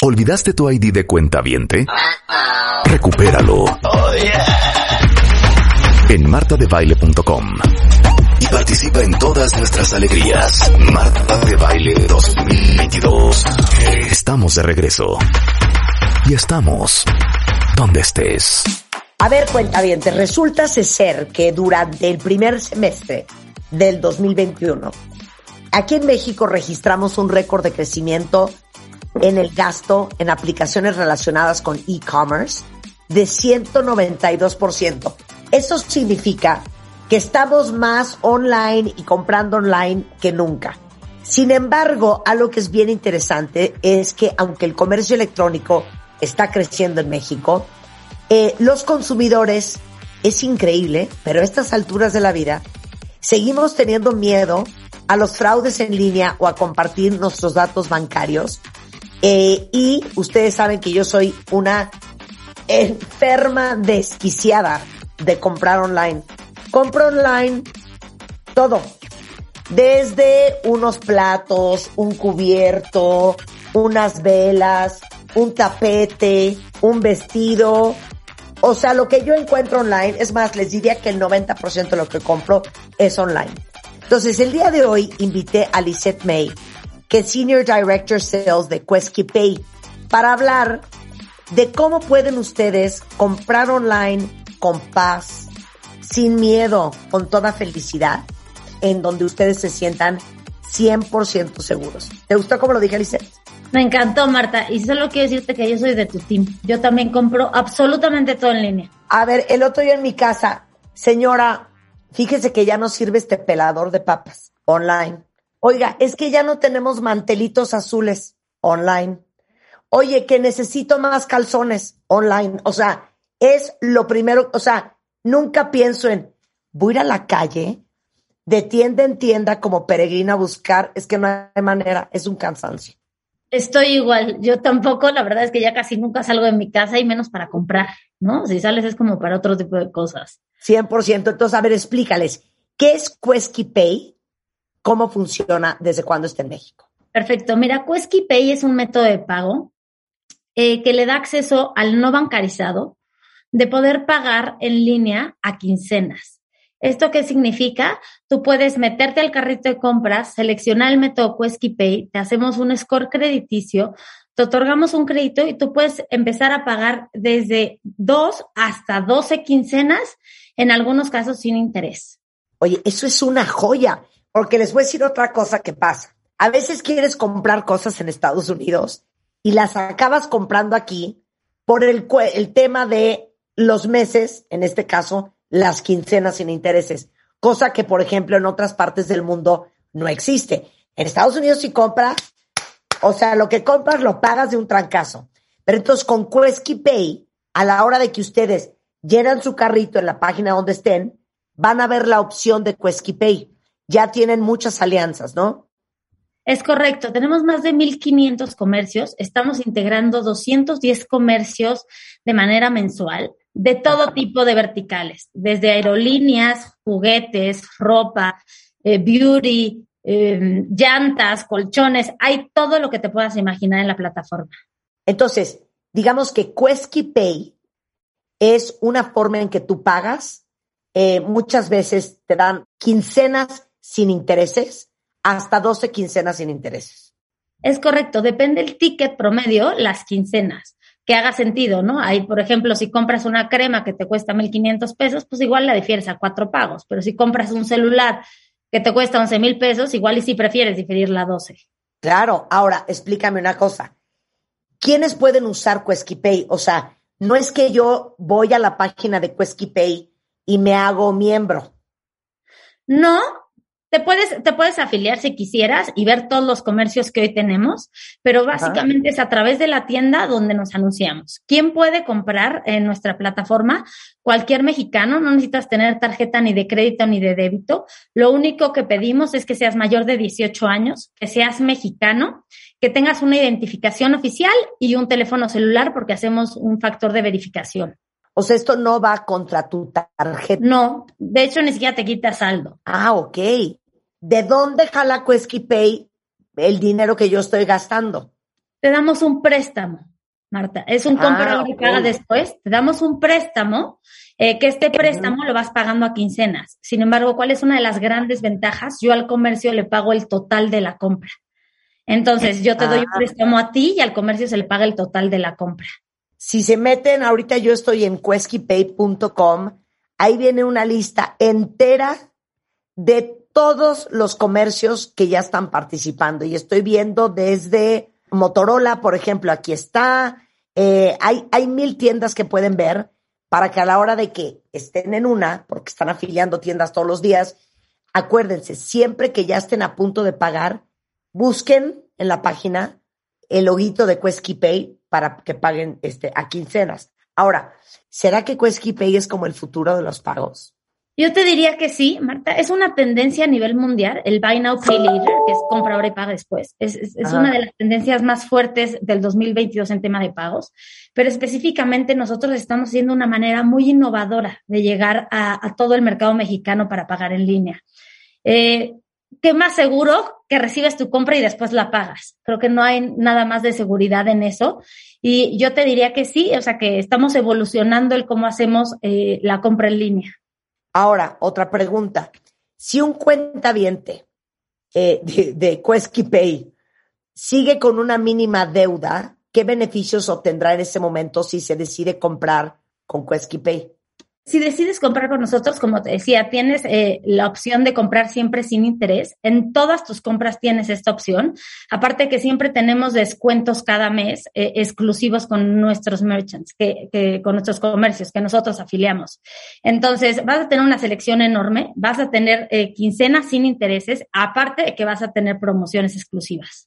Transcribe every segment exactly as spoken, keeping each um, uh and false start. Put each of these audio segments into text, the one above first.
¿Olvidaste tu I D de cuentaviente? Recupéralo. Oh, yeah. En marta de baile punto com. Y participa en todas nuestras alegrías. Marta de Baile dos mil veintidós. Estamos de regreso. Y estamos donde estés. A ver, cuentavientes, resulta ser que durante el primer semestre del dos mil veintiuno, aquí en México registramos un récord de crecimiento en el gasto en aplicaciones relacionadas con e-commerce de ciento noventa y dos por ciento. Eso significa que estamos más online y comprando online que nunca. Sin embargo, algo que es bien interesante es que aunque el comercio electrónico está creciendo en México, eh, los consumidores, es increíble, pero a estas alturas de la vida, seguimos teniendo miedo a los fraudes en línea o a compartir nuestros datos bancarios. Eh, y ustedes saben que yo soy una enferma desquiciada de comprar online. Compro online todo. Desde unos platos, un cubierto, unas velas, un tapete, un vestido. O sea, lo que yo encuentro online, es más, les diría que el noventa por ciento de lo que compro es online. Entonces, el día de hoy invité a Lisette May, que es Senior Director Sales de QuesquiPay, para hablar de cómo pueden ustedes comprar online con paz, sin miedo, con toda felicidad, en donde ustedes se sientan cien por ciento seguros. ¿Te gustó cómo lo dije, Lisette? Me encantó, Marta, y solo quiero decirte que yo soy de tu team. Yo también compro absolutamente todo en línea. A ver, el otro día en mi casa, señora, fíjese que ya no sirve este pelador de papas online. Oiga, es que ya no tenemos mantelitos azules online. Oye, que necesito más calzones online. O sea, es lo primero, o sea, nunca pienso en, voy a ir a la calle, de tienda en tienda como peregrina a buscar, es que no hay manera, es un cansancio. Estoy igual, yo tampoco, la verdad es que ya casi nunca salgo de mi casa y menos para comprar, ¿no? Si sales es como para otro tipo de cosas. cien por ciento. Entonces, a ver, explícales, ¿qué es QuesquiPay? ¿Cómo funciona? ¿Desde cuándo está en México? Perfecto, mira, QuesquiPay es un método de pago eh, que le da acceso al no bancarizado de poder pagar en línea a quincenas. ¿Esto qué significa? Tú puedes meterte al carrito de compras, seleccionar el método QuesquiPay, te hacemos un score crediticio, te otorgamos un crédito y tú puedes empezar a pagar desde dos hasta doce quincenas, en algunos casos sin interés. Oye, eso es una joya, porque les voy a decir otra cosa que pasa. A veces quieres comprar cosas en Estados Unidos y las acabas comprando aquí por el, el tema de los meses, en este caso, las quincenas sin intereses, cosa que, por ejemplo, en otras partes del mundo no existe. En Estados Unidos si compras, o sea, lo que compras lo pagas de un trancazo. Pero entonces con QuesquiPay, a la hora de que ustedes llenan su carrito en la página donde estén, van a ver la opción de QuesquiPay. Ya tienen muchas alianzas, ¿no? Es correcto, tenemos más de mil quinientos comercios, estamos integrando doscientos diez comercios de manera mensual, de todo tipo de verticales, desde aerolíneas, juguetes, ropa, eh, beauty, eh, llantas, colchones, hay todo lo que te puedas imaginar en la plataforma. Entonces, digamos que QuesquiPay es una forma en que tú pagas, eh, muchas veces te dan quincenas sin intereses, hasta doce quincenas sin intereses. Es correcto, depende el ticket promedio, las quincenas, que haga sentido, ¿no? Ahí, por ejemplo, si compras una crema que te cuesta mil quinientos pesos, pues igual la difieres a cuatro pagos, pero si compras un celular que te cuesta once mil pesos, igual y si prefieres diferirla a doce. Claro, ahora explícame una cosa, ¿quiénes pueden usar QuesquiPay? O sea, no es que yo voy a la página de QuesquiPay y me hago miembro. No, Te puedes, te puedes afiliar si quisieras y ver todos los comercios que hoy tenemos, pero básicamente Ajá. es a través de la tienda donde nos anunciamos. ¿Quién puede comprar en nuestra plataforma? Cualquier mexicano, no necesitas tener tarjeta ni de crédito ni de débito. Lo único que pedimos es que seas mayor de dieciocho años, que seas mexicano, que tengas una identificación oficial y un teléfono celular porque hacemos un factor de verificación. O sea, esto no va contra tu tarjeta. No, de hecho ni siquiera te quita saldo. Ah, ok. ¿De dónde jala QuesquiPay el dinero que yo estoy gastando? Te damos un préstamo, Marta. Es un compra ahora y paga después. Te damos un préstamo, eh, que este préstamo lo vas pagando a quincenas. Sin embargo, ¿cuál es una de las grandes ventajas? Yo al comercio le pago el total de la compra. Entonces, yo te doy un préstamo a ti y al comercio se le paga el total de la compra. Si se meten, ahorita yo estoy en queskypay punto com, ahí viene una lista entera de todos los comercios que ya están participando. Y estoy viendo desde Motorola, por ejemplo, aquí está. Eh, hay, hay mil tiendas que pueden ver para que a la hora de que estén en una, porque están afiliando tiendas todos los días, acuérdense, siempre que ya estén a punto de pagar, busquen en la página el loguito de QueskyPay para que paguen este, a quincenas. Ahora, ¿será que QueskyPay es como el futuro de los pagos? Yo te diría que sí, Marta. Es una tendencia a nivel mundial, el Buy Now, Pay Later, que es compra ahora y paga después. Es, es, es una de las tendencias más fuertes del dos mil veintidós en tema de pagos, pero específicamente nosotros estamos haciendo una manera muy innovadora de llegar a, a todo el mercado mexicano para pagar en línea. Eh, ¿Qué más seguro que recibes tu compra y después la pagas? Creo que no hay nada más de seguridad en eso. Y yo te diría que sí, o sea, que estamos evolucionando el cómo hacemos eh, la compra en línea. Ahora, otra pregunta. Si un cuentaviente eh, de, de QueskyPay sigue con una mínima deuda, ¿qué beneficios obtendrá en ese momento si se decide comprar con QueskyPay? Si decides comprar con nosotros, como te decía, tienes eh, la opción de comprar siempre sin interés. En todas tus compras tienes esta opción. Aparte que siempre tenemos descuentos cada mes eh, exclusivos con nuestros merchants, que, que con nuestros comercios que nosotros afiliamos. Entonces, vas a tener una selección enorme, vas a tener eh, quincenas sin intereses, aparte de que vas a tener promociones exclusivas.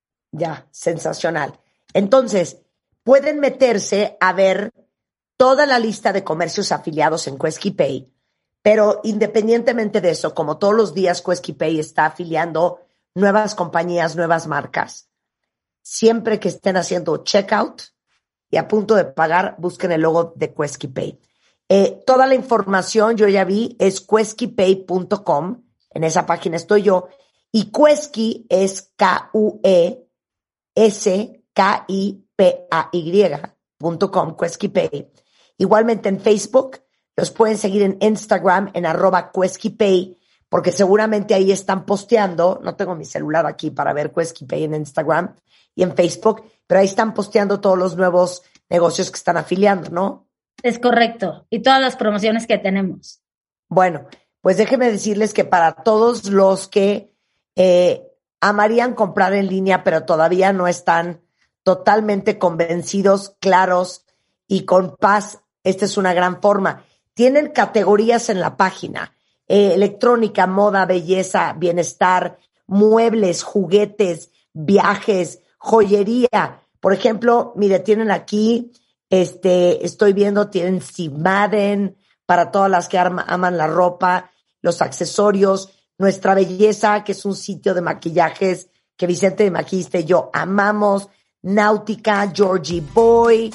Ya, sensacional. Entonces, pueden meterse a ver toda la lista de comercios afiliados en QueskyPay, pero independientemente de eso, como todos los días QueskyPay está afiliando nuevas compañías, nuevas marcas, siempre que estén haciendo checkout y a punto de pagar, busquen el logo de QueskyPay. Eh, toda la información, yo ya vi, es queskypay punto com, en esa página estoy yo, y Quesky es K U E S K I P A Y punto com, QueskyPay. Igualmente en Facebook, los pueden seguir en Instagram, en arroba QueskyPay, porque seguramente ahí están posteando, no tengo mi celular aquí para ver QueskyPay en Instagram y en Facebook, pero ahí están posteando todos los nuevos negocios que están afiliando, ¿no? Es correcto, y todas las promociones que tenemos. Bueno, pues déjenme decirles que para todos los que eh, amarían comprar en línea, pero todavía no están totalmente convencidos, claros y con paz, esta es una gran forma. Tienen categorías en la página, eh, electrónica, moda, belleza, bienestar, muebles, juguetes, viajes, joyería. Por ejemplo, mire, tienen aquí, este, estoy viendo, tienen Steve Madden, para todas las que arma, aman la ropa, los accesorios, Nuestra Belleza, que es un sitio de maquillajes que Vicente de Maquillista y yo amamos, Náutica, Georgie Boy,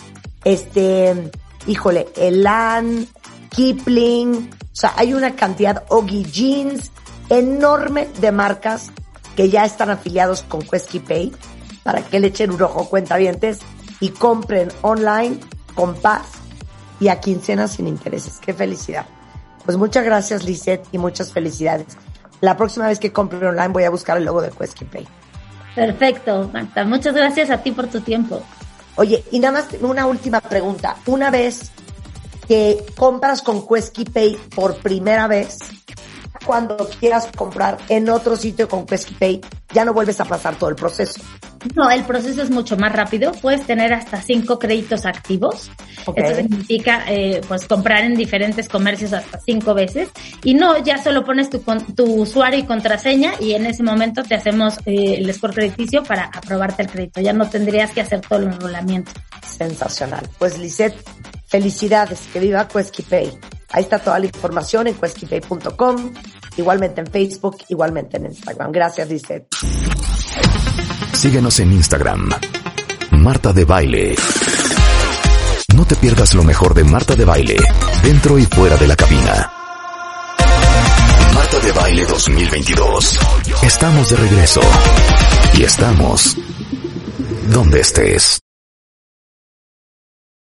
este, híjole, Elan, Kipling, o sea, hay una cantidad, Oggy Jeans, enorme de marcas que ya están afiliados con QueskyPay para que le echen un ojo, cuentavientes, y compren online con paz y a quincenas sin intereses. ¡Qué felicidad! Pues muchas gracias, Lisette, y muchas felicidades. La próxima vez que compre online voy a buscar el logo de QueskyPay. Perfecto, Marta. Muchas gracias a ti por tu tiempo. Oye, y nada más una última pregunta. Una vez que compras con QueskyPay por primera vez, cuando quieras comprar en otro sitio con QueskyPay, ya no vuelves a pasar todo el proceso. No, el proceso es mucho más rápido. Puedes tener hasta cinco créditos activos. Okay. Eso significa, eh, pues, comprar en diferentes comercios hasta cinco veces. Y no, ya solo pones tu, tu usuario y contraseña y en ese momento te hacemos eh, el score crediticio para aprobarte el crédito. Ya no tendrías que hacer todo el enrolamiento. Sensacional. Pues, Lisette, felicidades. Que viva QueskyPay. Ahí está toda la información en queskypay punto com, igualmente en Facebook, igualmente en Instagram. Gracias, Lisette. Síguenos en Instagram, Marta de Baile. No te pierdas lo mejor de Marta de Baile, dentro y fuera de la cabina. Marta de Baile dos mil veintidós. Estamos de regreso. Y estamos donde estés.